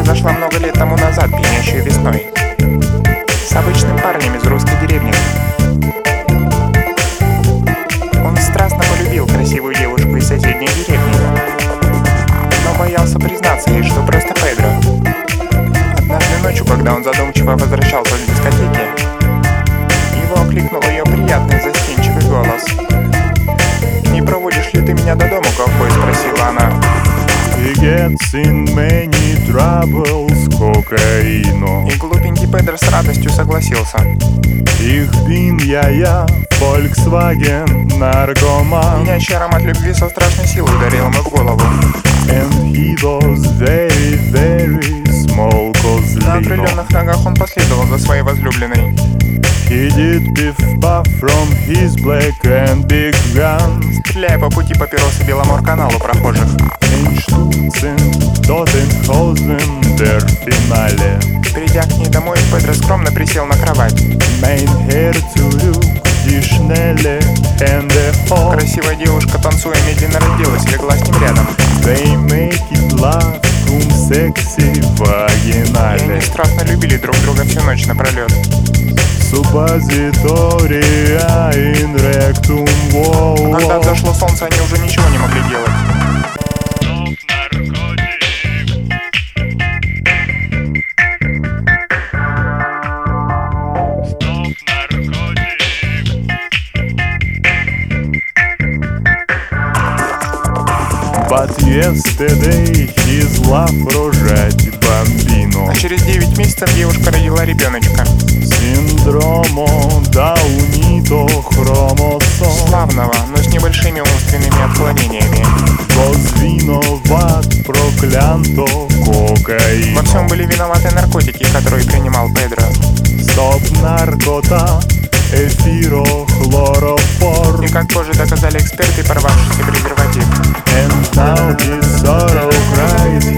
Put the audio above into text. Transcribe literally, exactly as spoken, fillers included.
произошла много лет тому назад, пьянящей весной, с обычным парнем из русской деревни. Он страстно полюбил красивую девушку из соседней деревни, но боялся признаться ей, что просто Педро. Однажды ночью, когда он задумчиво возвращался с дискотеки, его окликнул ее приятный застенчивый голос. «Не проводишь ли ты меня до дома, ковбой?» — спросила она. He gets in many troubles, кокаину. И глупенький Педро с радостью согласился. Ich bin я я, Volkswagen, наркоман. Пьянящий аромат любви со страшной силой ударил ему в голову. And he was very, very small, На козлину. окрыленных ногах он последовал за своей возлюбленной. He did biff-puff from his black and big gun. Стреляя по пути папиросы Беломор-каналу прохожих. Einstürzen, Tottenhausen, der Finale. Придя к ней домой, Педро скромно присел на кровать. Mein Herzog, die schnelle Hände hoch. Красивая девушка, танцуя, медленно разделась и легла с ним рядом. They make it love, cum sexy И они vaginale. страстно любили друг друга всю ночь напролет. Suppositoria in rectum, wow. Когда взошло солнце, они уже ничего не могли делать. But yesterday his love рожать бомбину. А через девять месяцев девушка родила ребеночка. Синдромо Даунито хромосом. Славного, но с небольшими умственными отклонениями. Возвиноват проклянто кокаин. Во всем были виноваты наркотики, которые принимал Педро. Стоп наркота, эфирохлороформ. И как позже доказали эксперты, порвавшийся презерватив. And now his sorrow cries